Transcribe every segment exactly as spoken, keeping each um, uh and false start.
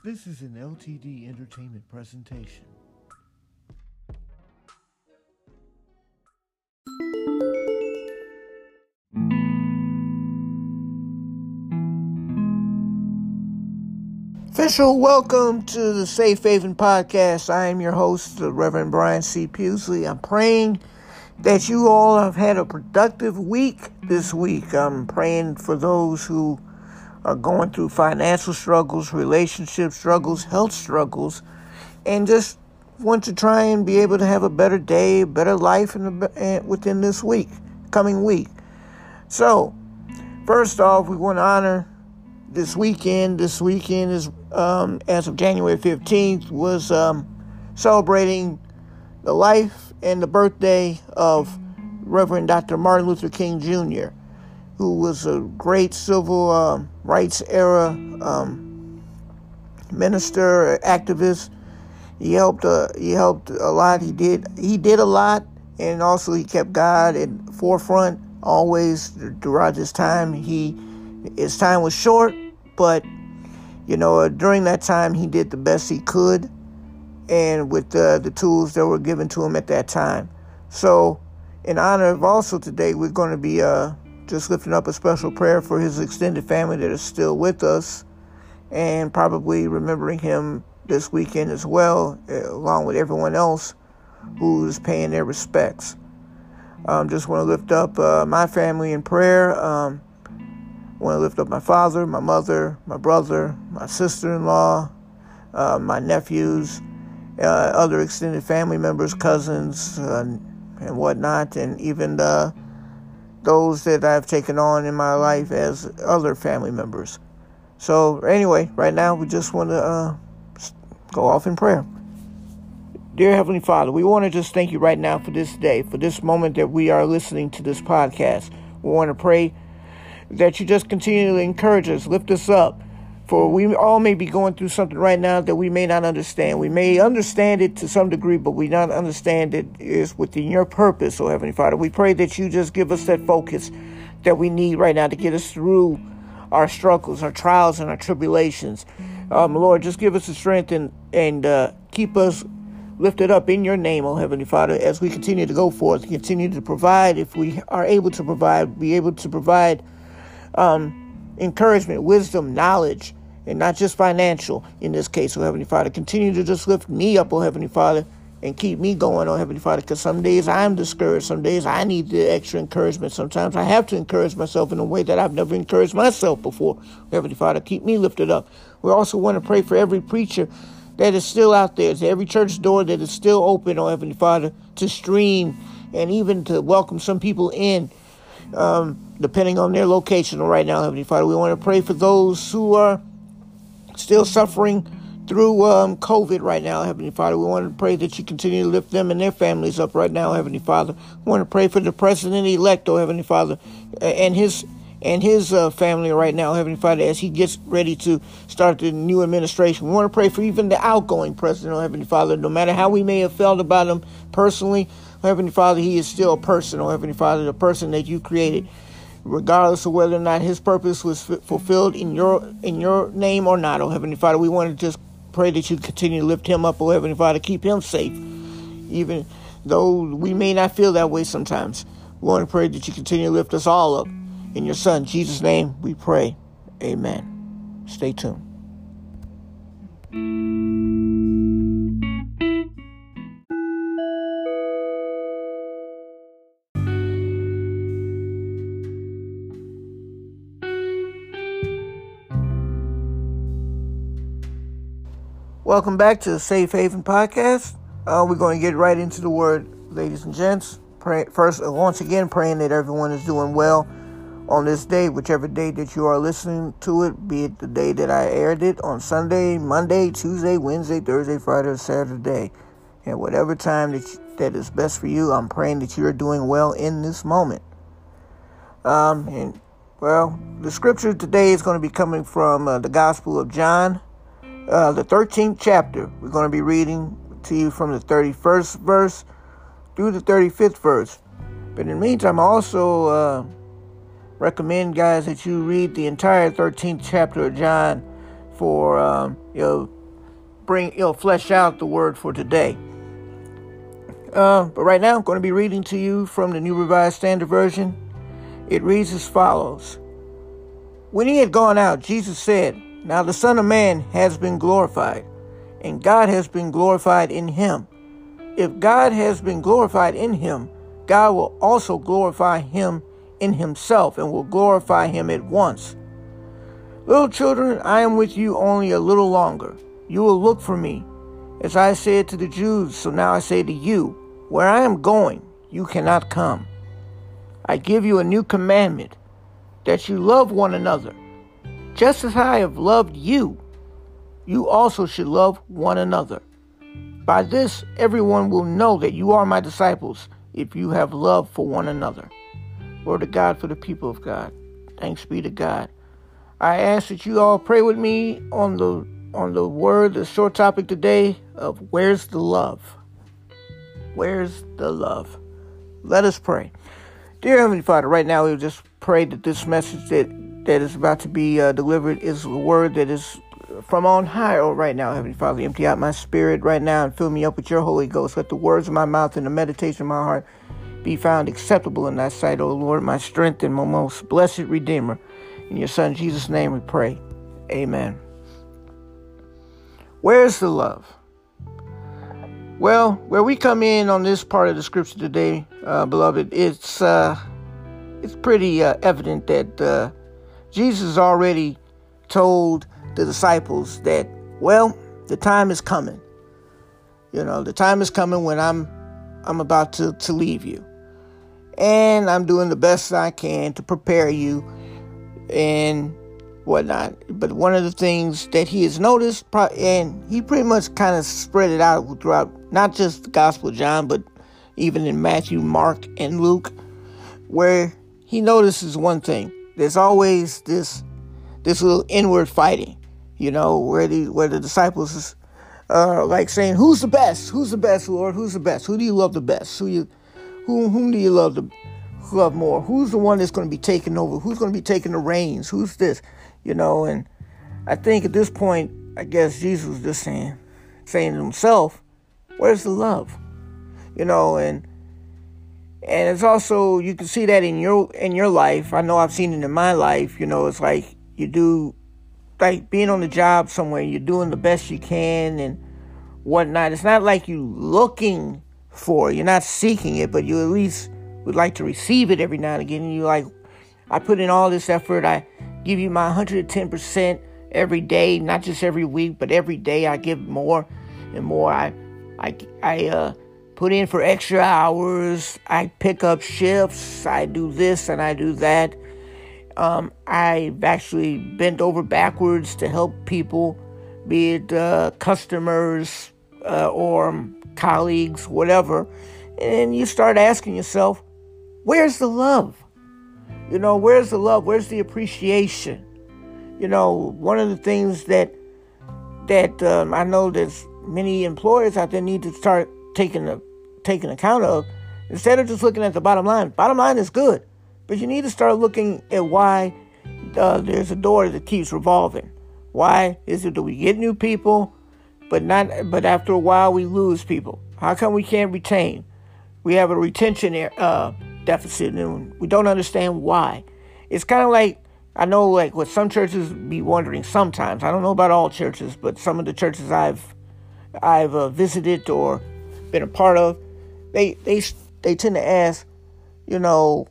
This is an L T D Entertainment presentation. Official welcome to the Safe Haven Podcast. I am your host, the Reverend Brian C. Pewsley. I'm praying that you all have had a productive week this week. I'm praying for those who are going through financial struggles, relationship struggles, health struggles, and just want to try and be able to have a better day, better life in the, within this week, coming week. So, first off, we want to honor this weekend. This weekend is, um, as of January fifteenth, was um, celebrating the life and the birthday of Reverend Doctor Martin Luther King Junior, who was a great civil um, rights era um, minister, activist. He helped. Uh, he helped a lot. He did. He did a lot, and also he kept God at the forefront always throughout his time. He his time was short, but you know uh, during that time he did the best he could, and with uh, the tools that were given to him at that time. So, in honor of also today, we're going to be uh. just lifting up a special prayer for his extended family that is still with us, and probably remembering him this weekend as well, along with everyone else who's paying their respects. Um, just want to lift up uh, my family in prayer. Um, want to lift up my father, my mother, my brother, my sister-in-law, uh, my nephews, uh, other extended family members, cousins, uh, and whatnot, and even the those that I've taken on in my life as other family members. So anyway, right now we just want to uh, go off in prayer. Dear Heavenly Father, we want to just thank you right now for this day, for this moment that we are listening to this podcast. We want to pray that you just continue to encourage us, lift us up, for we all may be going through something right now that we may not understand. We may understand it to some degree, but we not understand it is within your purpose, oh Heavenly Father. We pray that you just give us that focus that we need right now to get us through our struggles, our trials, and our tribulations. Um, Lord, just give us the strength and, and uh, keep us lifted up in your name, oh Heavenly Father, as we continue to go forth, continue to provide, if we are able to provide, be able to provide um, encouragement, wisdom, knowledge, and not just financial in this case, oh Heavenly Father. Continue to just lift me up, oh Heavenly Father, and keep me going, oh Heavenly Father, because some days I'm discouraged. Some days I need the extra encouragement. Sometimes I have to encourage myself in a way that I've never encouraged myself before. Oh Heavenly Father, keep me lifted up. We also want to pray for every preacher that is still out there, to every church door that is still open, oh Heavenly Father, to stream and even to welcome some people in, um, depending on their location right now, Heavenly Father. We want to pray for those who are still suffering through um, COVID right now, Heavenly Father. We want to pray that you continue to lift them and their families up right now, Heavenly Father. We want to pray for the president-elect, oh Heavenly Father, and his and his uh, family right now, Heavenly Father, as he gets ready to start the new administration. We want to pray for even the outgoing president, oh Heavenly Father. No matter how we may have felt about him personally, oh Heavenly Father, he is still a person, oh Heavenly Father, the person that you created, regardless of whether or not his purpose was f- fulfilled in your in your name or not, oh Heavenly Father. We want to just pray that you continue to lift him up, oh Heavenly Father, keep him safe, even though we may not feel that way sometimes. We want to pray that you continue to lift us all up. In your Son, Jesus' name, we pray. Amen. Stay tuned. Welcome back to the Safe Haven Podcast. Uh, we're going to get right into the word, ladies and gents. Pray, first, uh, once again, praying that everyone is doing well on this day, whichever day that you are listening to it, be it the day that I aired it on Sunday, Monday, Tuesday, Wednesday, Thursday, Friday, or Saturday. And whatever time that, you, that is best for you, I'm praying that you are doing well in this moment. Um, and, well, the scripture today is going to be coming from uh, the Gospel of John, Uh, the thirteenth chapter. We're going to be reading to you from the thirty-first verse through the thirty-fifth verse. But in the meantime, I also uh, recommend, guys, that you read the entire thirteenth chapter of John for um, you'll bring you'll flesh out the word for today. Uh, but right now, I'm going to be reading to you from the New Revised Standard Version. It reads as follows. When he had gone out, Jesus said, "Now the Son of Man has been glorified, and God has been glorified in him. If God has been glorified in him, God will also glorify him in himself and will glorify him at once. Little children, I am with you only a little longer. You will look for me. As I said to the Jews, so now I say to you, where I am going, you cannot come. I give you a new commandment, that you love one another. Just as I have loved you, you also should love one another. By this, everyone will know that you are my disciples, if you have love for one another." Word of God for the people of God. Thanks be to God. I ask that you all pray with me on the on the word, the short topic today of where's the love? Where's the love? Let us pray. Dear Heavenly Father, right now we just pray that this message that, that is about to be uh, delivered is a word that is from on high. Oh, right now, Heavenly Father, empty out my spirit right now and fill me up with your Holy Ghost. Let the words of my mouth and the meditation of my heart be found acceptable in thy sight, O Lord, my strength and my most blessed Redeemer. In your Son, Jesus' name we pray. Amen. Where's the love? Well, where we come in on this part of the scripture today, uh, beloved, it's uh, it's pretty uh, evident that uh, Jesus already told the disciples that, well, the time is coming. You know, the time is coming when I'm I'm about to, to leave you. And I'm doing the best I can to prepare you and whatnot. But one of the things that he has noticed, and he pretty much kind of spread it out throughout not just the Gospel of John, but even in Matthew, Mark, and Luke, where he notices one thing. There's always this this little inward fighting, you know, where the where the disciples are like saying, "Who's the best? Who's the best, Lord? Who's the best? Who do you love the best? Who you who whom do you love the love more? Who's the one that's going to be taking over? Who's going to be taking the reins? Who's this?" You know, and I think at this point, I guess Jesus was just saying, saying to himself, where's the love? You know, and and it's also, you can see that in your in your life. I know I've seen it in my life. You know, it's like you do, like being on the job somewhere, you're doing the best you can and whatnot. It's not like you looking for it. You're not seeking it, but you at least would like to receive it every now and again. And you're like, I put in all this effort. I give you my one hundred ten percent every day, not just every week, but every day I give more and more. I I, I uh, put in for extra hours. I pick up shifts. I do this and I do that. Um, I've actually bent over backwards to help people, be it uh, customers uh, or colleagues, whatever. And you start asking yourself, where's the love? You know, where's the love? Where's the appreciation? You know, one of the things that that um, I know there's many employers out there need to start taking a, taking account of, instead of just looking at the bottom line. Bottom line is good, but you need to start looking at why uh, there's a door that keeps revolving. Why is it that we get new people, but not? But after a while we lose people? How come we can't retain? We have a retention uh, deficit, and we don't understand why. It's kind of like, I know, like what some churches be wondering sometimes. I don't know about all churches, but some of the churches I've I've uh, visited or been a part of, they they they tend to ask, you know,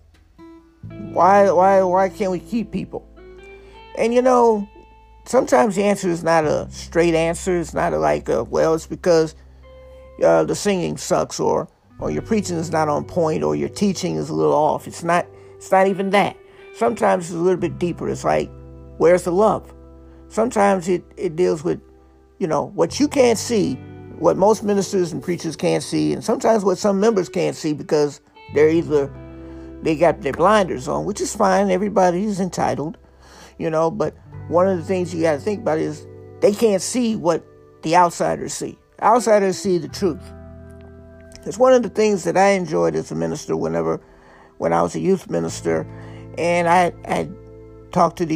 why why why can't we keep people? And you know, sometimes the answer is not a straight answer. It's not a, like a, well, it's because uh, the singing sucks, or or your preaching is not on point, or your teaching is a little off. It's not. It's not even that. Sometimes it's a little bit deeper. It's like, where's the love? Sometimes it, it deals with, you know, what you can't see, what most ministers and preachers can't see, and sometimes what some members can't see because they're either, they got their blinders on, which is fine. Everybody's entitled, you know, but one of the things you got to think about is they can't see what the outsiders see. Outsiders see the truth. It's one of the things that I enjoyed as a minister whenever, when I was a youth minister, and I, I talked to the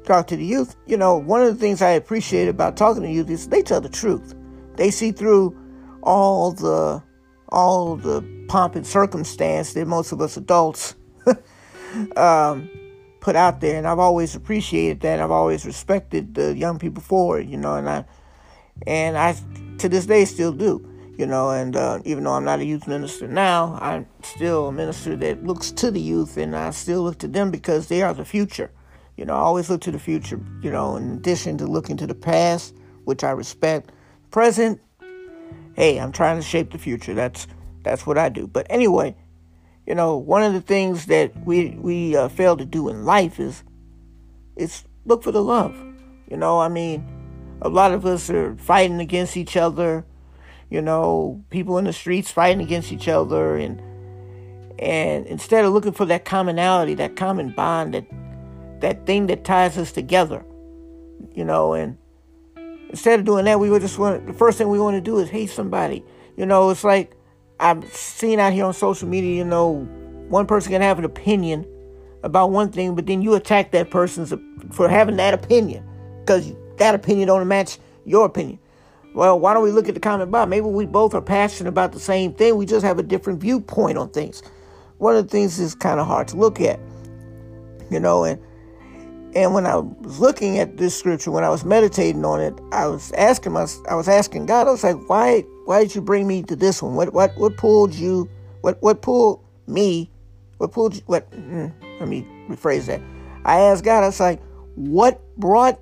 talk to the youth, you know, one of the things I appreciate about talking to youth is they tell the truth. They see through all the all the pomp and circumstance that most of us adults um, put out there, and I've always appreciated that. I've always respected the young people for it, you know, and I and I to this day still do, you know, and uh, even though I'm not a youth minister now, I'm still a minister that looks to the youth, and I still look to them because they are the future. You know, I always look to the future, you know, in addition to looking to the past, which I respect. Present, hey, I'm trying to shape the future. That's that's what I do. But anyway, you know, one of the things that we we uh, fail to do in life is is look for the love. You know, I mean, a lot of us are fighting against each other. You know, people in the streets fighting against each other, and and instead of looking for that commonality, that common bond, that that thing that ties us together, you know, and instead of doing that, we would just want the first thing we want to do is hate somebody. You know, it's like I've seen out here on social media, you know, one person can have an opinion about one thing, but then you attack that person for having that opinion because that opinion don't match your opinion. Well, why don't we look at the common bond? Maybe we both are passionate about the same thing. We just have a different viewpoint on things. One of the things is kind of hard to look at, you know, and And when I was looking at this scripture, when I was meditating on it, I was asking my, I was asking God, I was like, why, why did you bring me to this one? What, what, what pulled you? What, what pulled me? What pulled you? What? Mm, let me rephrase that. I asked God, I was like, what brought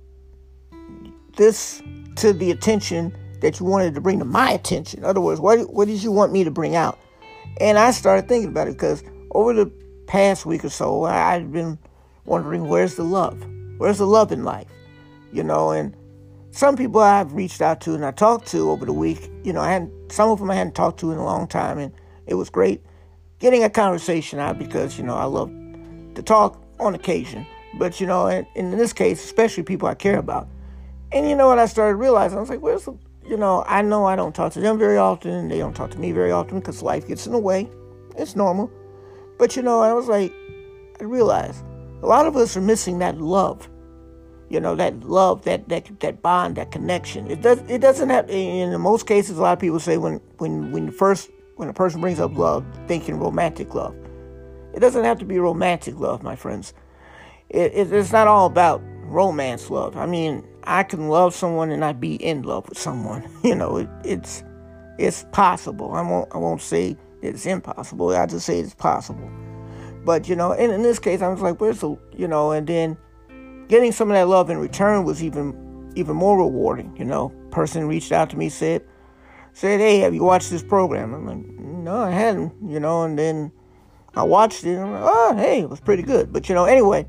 this to the attention that you wanted to bring to my attention? In other words, what, what did you want me to bring out? And I started thinking about it because over the past week or so, I, I've been wondering, where's the love? Where's the love in life? You know, and some people I've reached out to and I talked to over the week, you know, I hadn't, some of them I hadn't talked to in a long time, and it was great getting a conversation out because, you know, I love to talk on occasion, but, you know, and, and in this case, especially people I care about. And you know what I started realizing? I was like, where's the, you know, I know I don't talk to them very often, they don't talk to me very often because life gets in the way. It's normal. But, you know, I was like, I realized a lot of us are missing that love, you know, that love, that that that bond, that connection. It does. It doesn't have. In most cases, a lot of people say when when when first when a person brings up love, thinking romantic love. It doesn't have to be romantic love, my friends. It, it, it's not all about romance love. I mean, I can love someone and not be in love with someone. You know, it, it's it's possible. I won't I won't say it's impossible. I just say it's possible. But, you know, and in this case, I was like, where's the, you know, and then getting some of that love in return was even even more rewarding. You know, person reached out to me, said, said, hey, have you watched this program? I'm like, no, I hadn't, you know, and then I watched it, and I'm like, oh, hey, it was pretty good. But, you know, anyway,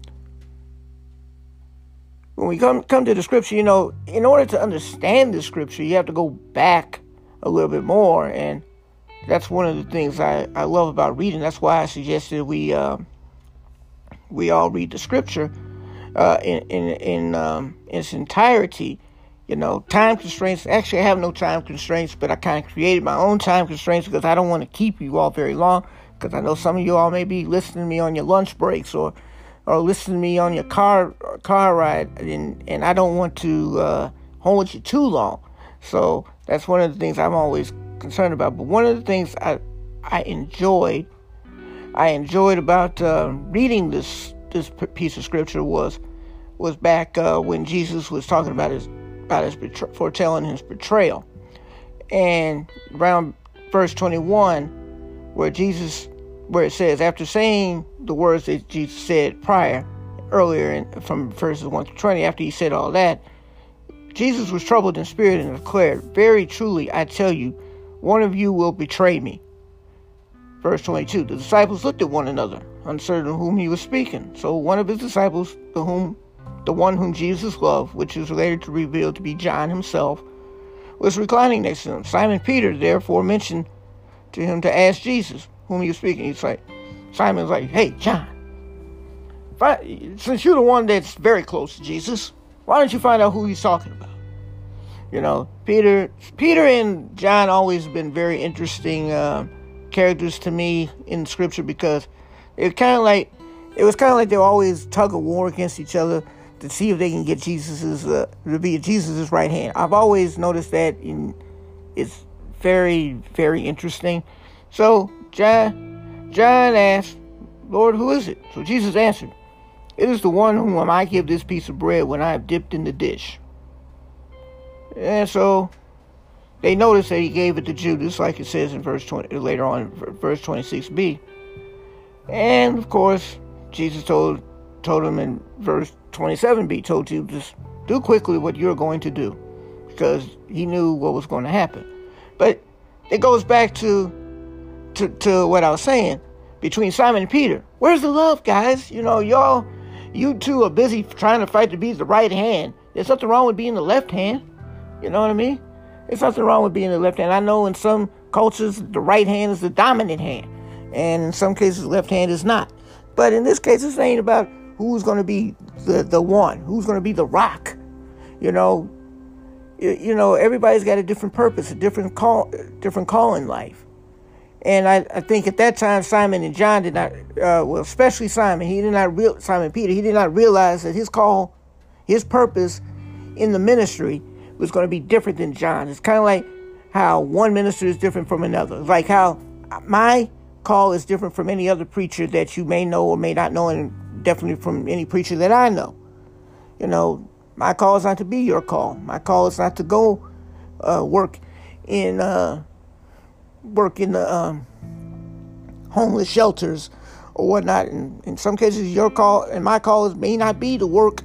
when we come come to the scripture, you know, in order to understand the scripture, you have to go back a little bit more, and that's one of the things I, I love about reading. That's why I suggested we uh, we all read the scripture uh, in in in, um, in its entirety. You know, time constraints. Actually, I have no time constraints, but I kind of created my own time constraints because I don't want to keep you all very long. Because I know some of you all may be listening to me on your lunch breaks or or listening to me on your car car ride, and and I don't want to uh, hold you too long. So that's one of the things I'm always concerned about. But one of the things I I enjoyed I enjoyed about uh, reading this this piece of scripture was was back uh, when Jesus was talking about his about his betray- foretelling his betrayal, and around verse twenty-one, where Jesus where it says, after saying the words that Jesus said prior earlier in, from verses one to twenty, after he said all that, Jesus was troubled in spirit and declared, very truly I tell you, one of you will betray me. Verse twenty-two, the disciples looked at one another, uncertain whom he was speaking. So one of his disciples, the whom, the one whom Jesus loved, which is later to reveal to be John himself, was reclining next to him. Simon Peter therefore mentioned to him to ask Jesus whom he was speaking. He's like, Simon's like, hey, John, if I, since you're the one that's very close to Jesus, why don't you find out who he's talking about? You know, Peter, Peter and John always been very interesting uh, characters to me in Scripture because they're kind of like, it was kind of like they were always tug of war against each other to see if they can get Jesus's uh, to be Jesus's right hand. I've always noticed that, in it's very, very interesting. So John, John asked, Lord, who is it? So Jesus answered, it is the one whom I give this piece of bread when I have dipped in the dish. And so they noticed that he gave it to Judas, like it says in verse twenty, later on, verse twenty-six b. And of course, Jesus told told him in verse twenty-seven b, told Judas, do quickly what you're going to do, because he knew what was going to happen. But it goes back to, to to what I was saying between Simon and Peter. Where's the love, guys? You know, y'all, you two are busy trying to fight to be the right hand. There's nothing wrong with being the left hand. You know what I mean? There's nothing wrong with being the left hand. I know in some cultures, the right hand is the dominant hand. And in some cases, the left hand is not. But in this case, this ain't about who's going to be the, the one, who's going to be the rock. You know, you, you know, everybody's got a different purpose, a different call, different call in life. And I, I think at that time, Simon and John did not, uh, well, especially Simon, he did not real Simon Peter, he did not realize that his call, his purpose in the ministry was going to be different than John. It's kind of like how one minister is different from another. Like how my call is different from any other preacher that you may know or may not know, and definitely from any preacher that I know. You know, my call is not to be your call. My call is not to go uh, work in uh, work in the um, homeless shelters or whatnot. In, in some cases, your call and my call is, may not be to work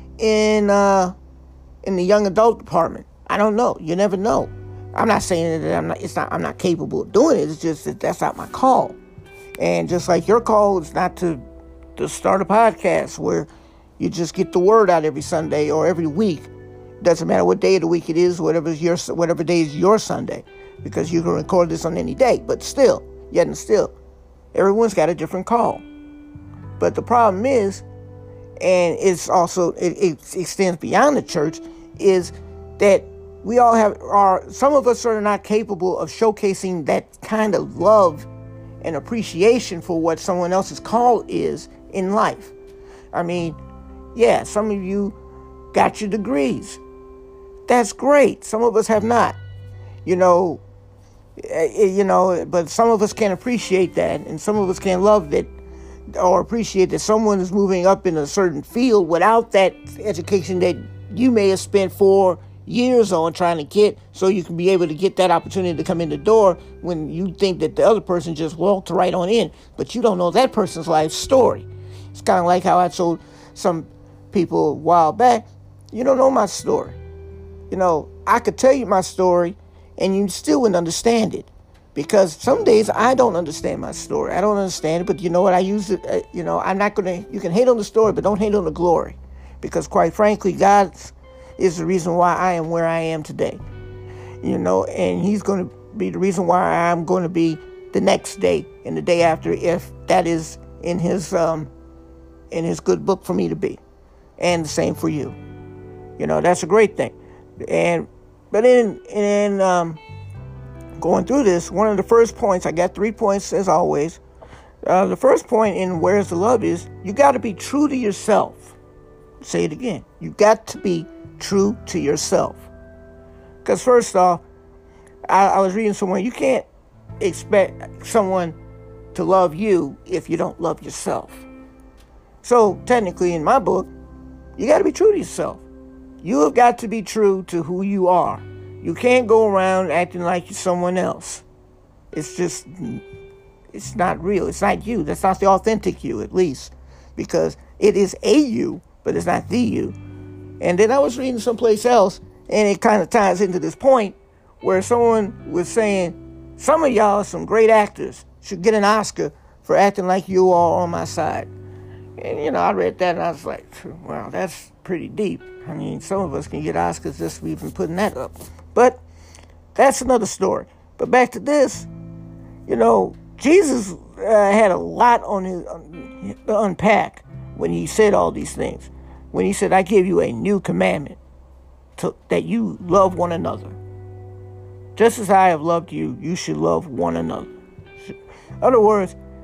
in uh, in the young adult department. I don't know. You never know. I'm not saying that I'm not. It's not. I'm not capable of doing it. It's just that that's not my call. And just like your call is not to to start a podcast where you just get the word out every Sunday or every week. Doesn't matter what day of the week it is. Whatever is your whatever day is your Sunday, because you can record this on any day. But still, yet and still, everyone's got a different call. But the problem is, and it's also it, it extends beyond the church, is that we all have are some of us are not capable of showcasing that kind of love and appreciation for what someone else's call is in life. I mean, yeah, some of you got your degrees. That's great. Some of us have not. You know, you know, but some of us can't appreciate that, and some of us can't love that or appreciate that someone is moving up in a certain field without that education that you may have spent four years on trying to get, so you can be able to get that opportunity to come in the door when you think that the other person just walked right on in, but you don't know that person's life story. It's kind of like how I told some people a while back, you don't know my story. You know, I could tell you my story and you still wouldn't understand it, because some days I don't understand my story. I don't understand it, but you know what? I use it, uh, you know, I'm not going to, you can hate on the story, but don't hate on the glory, because quite frankly, God's is the reason why I am where I am today. You know, and he's going to be the reason why I'm going to be the next day and the day after, if that is in his um in his good book for me to be. And the same for you. You know, that's a great thing. And but in in um going through this, one of the first points, I got three points as always. Uh, the first point in Where's the Love is, you got to be true to yourself. Say it again. You got to be true to yourself. Because first off, I, I was reading somewhere, you can't expect someone to love you if you don't love yourself. So technically in my book, you got to be true to yourself. You have got to be true to who you are. You can't go around acting like you're someone else. It's just, it's not real. It's not you. That's not the authentic you, at least. Because it is a you, but it's not the you. And then I was reading someplace else, and it kind of ties into this point where someone was saying, some of y'all, some great actors, should get an Oscar for acting like you are on my side. And, you know, I read that and I was like, wow, that's pretty deep. I mean, some of us can get Oscars just for even putting that up. But that's another story. But back to this, you know, Jesus uh, had a lot on his um, to unpack when he said all these things. When he said, I give you a new commandment, to, that you love one another. Just as I have loved you, you should love one another. In other words,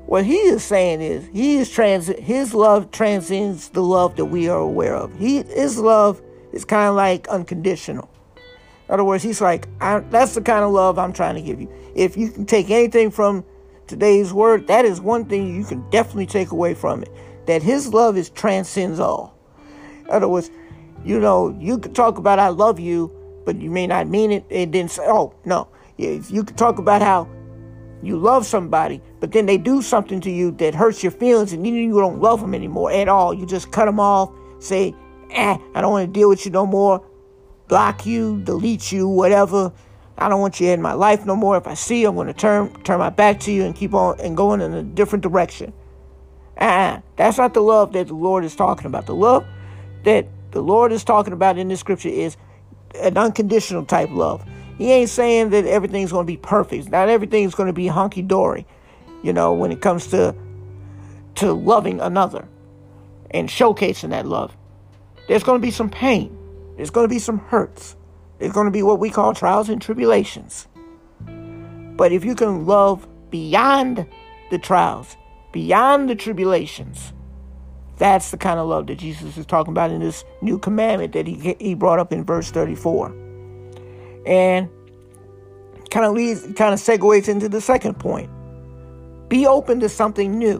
What he is saying is he is trans his love transcends the love that we are aware of. He his love is kind of like unconditional. In other words, he's like, I, that's the kind of love I'm trying to give you. If you can take anything from today's word, that is one thing you can definitely take away from it. That his love is transcends all. In other words, you know, you could talk about I love you, but you may not mean it. And then say, oh, no. You could talk about how you love somebody, but then they do something to you that hurts your feelings, and you, you don't love them anymore at all. You just cut them off, say, eh, I don't want to deal with you no more, block you, delete you, whatever. I don't want you in my life no more. If I see you, I'm going to turn turn my back to you and keep on and going in a different direction. Uh-uh. That's not the love that the Lord is talking about. The love that the Lord is talking about in this scripture is an unconditional type love. He ain't saying that everything's going to be perfect. Not everything's going to be hunky-dory, you know, when it comes to to loving another and showcasing that love. There's going to be some pain. There's going to be some hurts. There's going to be what we call trials and tribulations. But if you can love beyond the trials, beyond the tribulations, that's the kind of love that Jesus is talking about in this new commandment that he he brought up in verse thirty-four. And kind of leads, kind of segues into the second point. Be open to something new.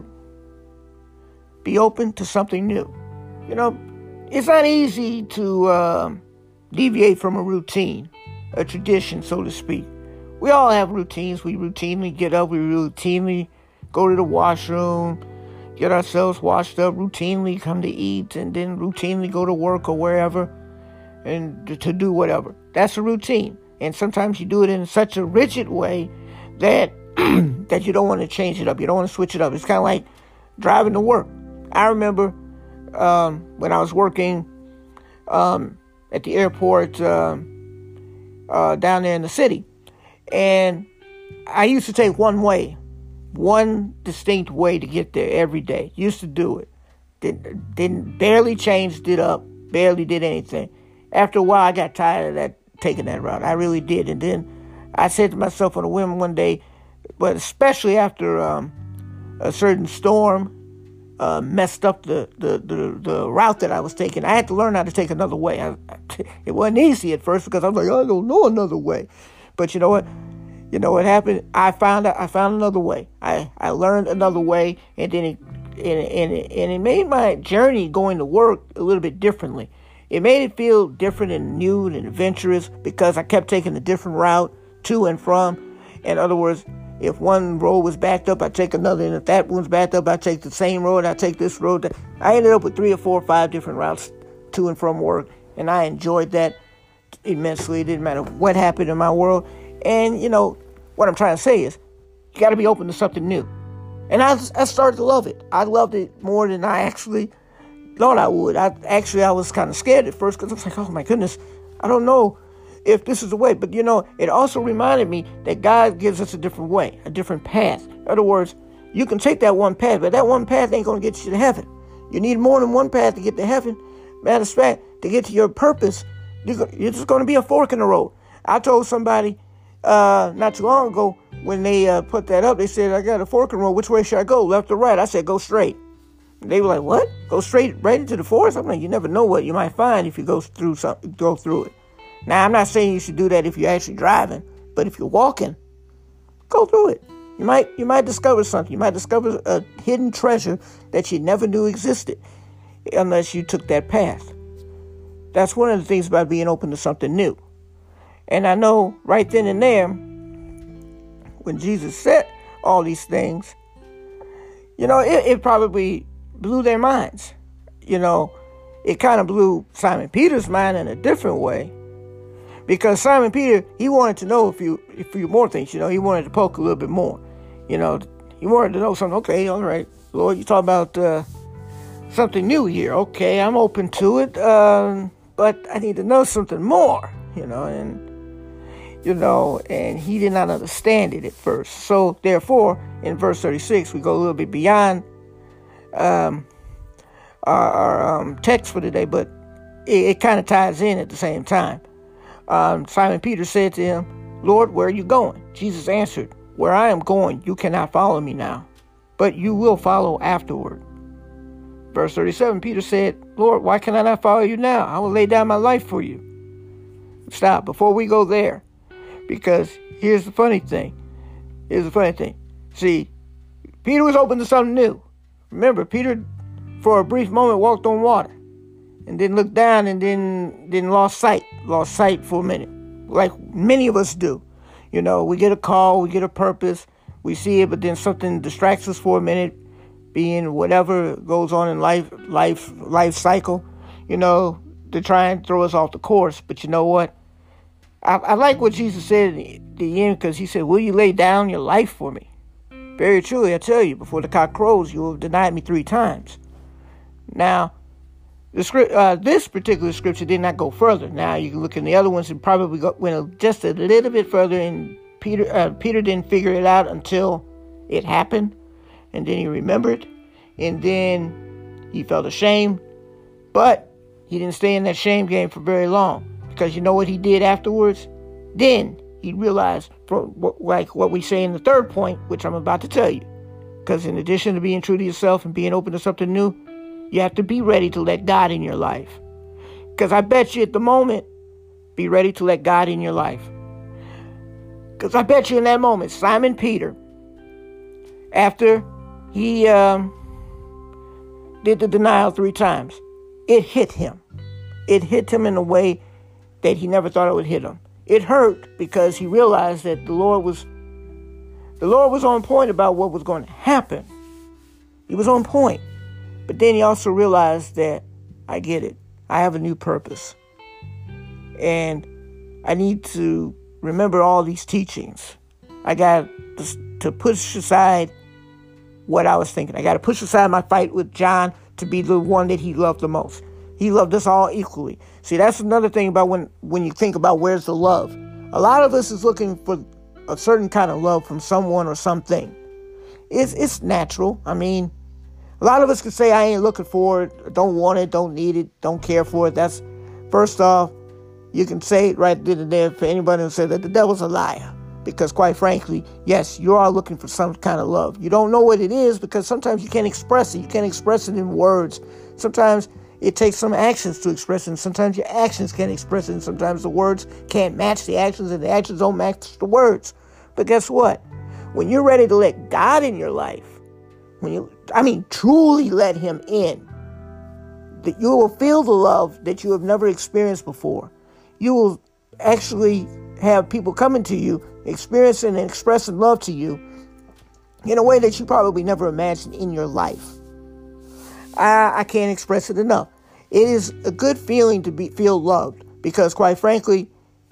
Be open to something new. You know, it's not easy to uh, deviate from a routine, a tradition, so to speak. We all have routines. We routinely get up. We routinely go to the washroom, get ourselves washed up, routinely come to eat, and then routinely go to work or wherever and to do whatever. That's a routine. And sometimes you do it in such a rigid way that that you don't want to change it up. You don't want to switch it up. It's kind of like driving to work. I remember um, when I was working um, at the airport uh, uh, down there in the city. And I used to take one way, one distinct way to get there every day. Used to do it. Didn't, didn't barely changed it up, barely did anything. After a while, I got tired of that, taking that route. I really did. And then I said to myself on a whim one day, but especially after um, a certain storm uh, messed up the, the, the, the route that I was taking, I had to learn how to take another way. I, it wasn't easy at first because I was like, I don't know another way. But you know what? You know what happened? I found out, I found another way. I, I learned another way, and then it, and, and, it, and it made my journey going to work a little bit differently. It made it feel different and new and adventurous because I kept taking a different route to and from. In other words, if one road was backed up, I'd take another. And if that one's backed up, I'd take the same road. I'd take this road. I ended up with three or four or five different routes to and from work. And I enjoyed that immensely. It didn't matter what happened in my world. And, you know, what I'm trying to say is you got to be open to something new. And I, I started to love it. I loved it more than I actually thought I would. I actually, I was kind of scared at first because I was like, oh my goodness, I don't know if this is the way. But, you know, it also reminded me that God gives us a different way, a different path. In other words, you can take that one path, but that one path ain't going to get you to heaven. You need more than one path to get to heaven. Matter of fact, to get to your purpose, you're just going to be a fork in the road. I told somebody uh, not too long ago when they uh, put that up, they said, I got a fork in the road. Which way should I go, left or right? I said, go straight. They were like, what? Go straight right into the forest? I'm like, you never know what you might find if you go through something, go through it. Now, I'm not saying you should do that if you're actually driving, but if you're walking, go through it. You might you might discover something. You might discover a hidden treasure that you never knew existed unless you took that path. That's one of the things about being open to something new. And I know right then and there, when Jesus said all these things, you know, it, it probably blew their minds. You know, it kind of blew Simon Peter's mind in a different way. Because Simon Peter, he wanted to know a few, a few more things. You know, he wanted to poke a little bit more. You know, he wanted to know something. Okay, all right, Lord, you talk about uh, something new here. Okay, I'm open to it. Um, but I need to know something more, you know. And, you know, and he did not understand it at first. So, therefore, in verse thirty-six, we go a little bit beyond um, our, our um, text for today. But it, it kind of ties in at the same time. Um, Simon Peter said to him, Lord, where are you going? Jesus answered, where I am going, you cannot follow me now. but you will follow afterward. Verse thirty-seven, Peter said, Lord, why can I not follow you now? I will lay down my life for you. Stop, before we go there, because here's the funny thing. Here's the funny thing. See, Peter was open to something new. Remember, Peter, for a brief moment, walked on water and then looked down and then, then lost sight. Lost sight for a minute, like many of us do. You know, we get a call, we get a purpose, we see it, but then something distracts us for a minute, being whatever goes on in life, life, life cycle, you know, to try and throw us off the course. But you know what? I, I like what Jesus said at the end, because he said, will you lay down your life for me? Very truly, I tell you, before the cock crows, you will have denied me three times. Now, the script, uh, this particular scripture did not go further. Now, you can look in the other ones and probably go, went just a little bit further, and Peter, uh, Peter didn't figure it out until it happened, and then he remembered, and then he felt ashamed, but he didn't stay in that shame game for very long, because you know what he did afterwards? Then he realized, from what, like what we say in the third point, which I'm about to tell you, because in addition to being true to yourself and being open to something new, you have to be ready to let God in your life. Because I bet you at the moment, be ready to let God in your life. Because I bet you in that moment, Simon Peter, after he um, did the denial three times, it hit him. It hit him in a way that he never thought it would hit him. It hurt because he realized that the Lord was, the Lord was on point about what was going to happen. He was on point. But then he also realized that I get it. I have a new purpose. And I need to remember all these teachings. I got to push aside what I was thinking. I got to push aside my fight with John to be the one that he loved the most. He loved us all equally. See, that's another thing about when, when you think about where's the love. A lot of us is looking for a certain kind of love from someone or something. It's, it's natural. I mean, a lot of us can say, I ain't looking for it, don't want it, don't need it, don't care for it. That's, first off, you can say it right then and there for anybody who said that the devil's a liar. Because quite frankly, yes, you are looking for some kind of love. You don't know what it is because sometimes you can't express it. You can't express it in words. Sometimes it takes some actions to express it, and sometimes your actions can't express it, and sometimes the words can't match the actions, and the actions don't match the words. But guess what? When you're ready to let God in your life, when you, I mean, truly let him in, that you will feel the love that you have never experienced before. You will actually have people coming to you, experiencing and expressing love to you in a way that you probably never imagined in your life. I, I can't express it enough. It is a good feeling to be feel loved because, quite frankly,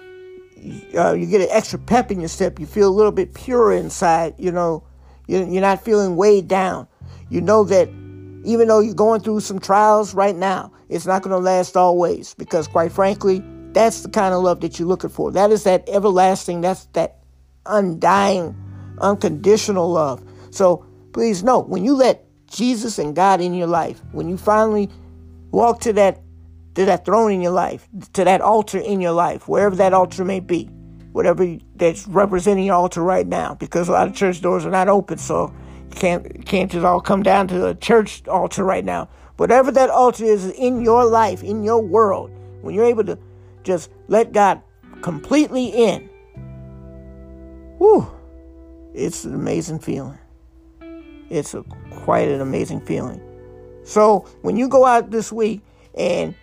uh, you get an extra pep in your step. You feel a little bit purer inside. You know, you're, you're not feeling weighed down. You know that even though you're going through some trials right now, it's not going to last always because, quite frankly, that's the kind of love that you're looking for. That is that everlasting, that's that undying, unconditional love. So please know, when you let Jesus and God in your life, when you finally walk to that to that throne in your life, to that altar in your life, wherever that altar may be, whatever that's representing your altar right now, because a lot of church doors are not open, so you can't, can't just all come down to a church altar right now. Whatever that altar is in your life, in your world, when you're able to just let God completely in, whew, it's an amazing feeling. It's a, quite an amazing feeling. So when you go out this week and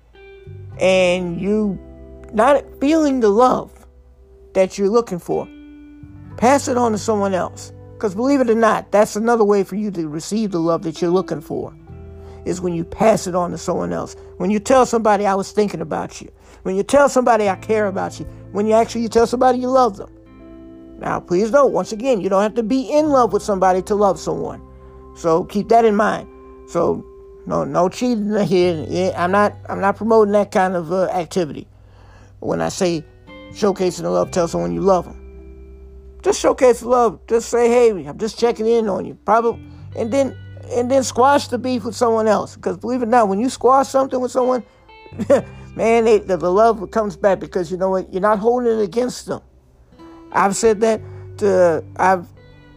and you not feeling the love that you're looking for, pass it on to someone else. Because believe it or not, that's another way for you to receive the love that you're looking for, is when you pass it on to someone else. When you tell somebody, I was thinking about you. When you tell somebody, I care about you. When you actually you tell somebody you love them. Now, please note, once again, you don't have to be in love with somebody to love someone. So keep that in mind. So no, no cheating here. I'm not, I'm not promoting that kind of uh, activity. When I say showcasing the love, tell someone you love them. Just showcase the love. Just say, hey, I'm just checking in on you. Probably, and then, and then squash the beef with someone else. Because believe it or not, when you squash something with someone, man, they, the, the love comes back because you know what? You're not holding it against them. I've said that to, I've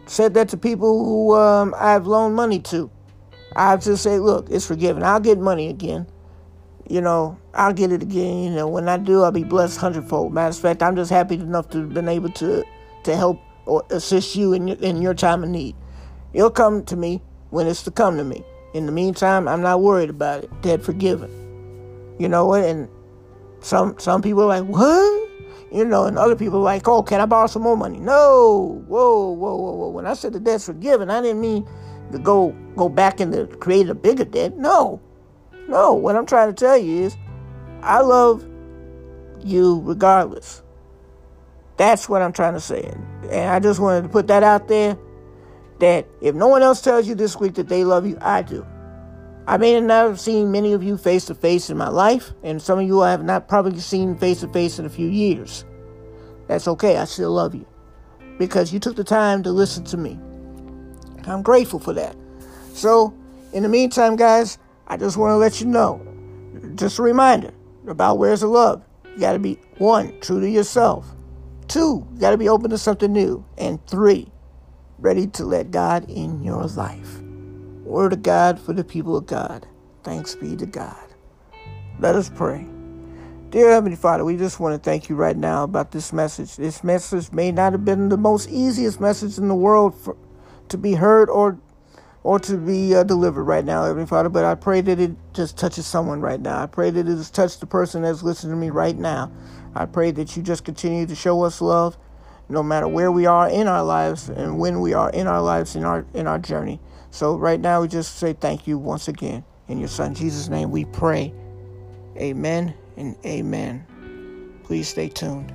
said that to people who um, I've loaned money to. I've just say, look, it's forgiven. I'll get money again. You know, I'll get it again. You know, when I do, I'll be blessed hundredfold. Matter of fact, I'm just happy enough to have been able to to help or assist you in your, in your time of need. It'll come to me when it's to come to me. In the meantime, I'm not worried about it. Dead forgiven. You know what? And some some people are like, what? You know, and other people are like, oh, can I borrow some more money? No. Whoa, whoa, whoa, whoa. When I said the debt's forgiven, I didn't mean to go go back and to create a bigger debt. No. No. What I'm trying to tell you is I love you regardless. That's what I'm trying to say. And I just wanted to put that out there, that if no one else tells you this week that they love you, I do. I may have not seen many of you face to face in my life, and some of you I have not probably seen face to face in a few years. That's okay. I still love you because you took the time to listen to me. I'm grateful for that. So, in the meantime, guys, I just want to let you know, just a reminder about Where's the Love. You got to be, one, true to yourself. Two, you got to be open to something new. And three, ready to let God in your life. Word of God for the people of God. Thanks be to God. Let us pray. Dear Heavenly Father, we just want to thank you right now about this message. This message may not have been the most easiest message in the world for, to be heard or or to be uh, delivered right now, Heavenly Father, but I pray that it just touches someone right now. I pray that it has touched the person that's listening to me right now. I pray that you just continue to show us love no matter where we are in our lives and when we are in our lives in our in our journey. So right now we just say thank you once again. In your Son Jesus' name we pray. Amen and amen. Please stay tuned.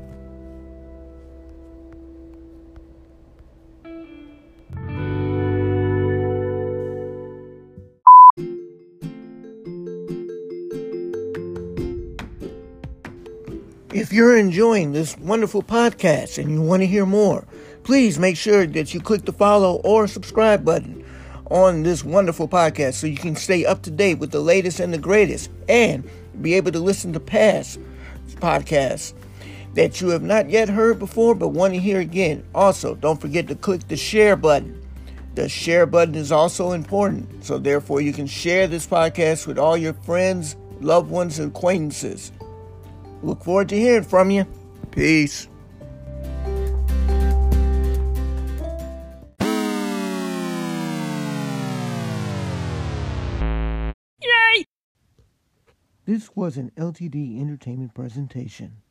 If you're enjoying this wonderful podcast and you want to hear more, please make sure that you click the follow or subscribe button on this wonderful podcast so you can stay up to date with the latest and the greatest and be able to listen to past podcasts that you have not yet heard before but want to hear again. Also, don't forget to click the share button. The share button is also important, so therefore you can share this podcast with all your friends, loved ones, and acquaintances. Look forward to hearing from you. Peace. Yay! This was an L T D Entertainment presentation.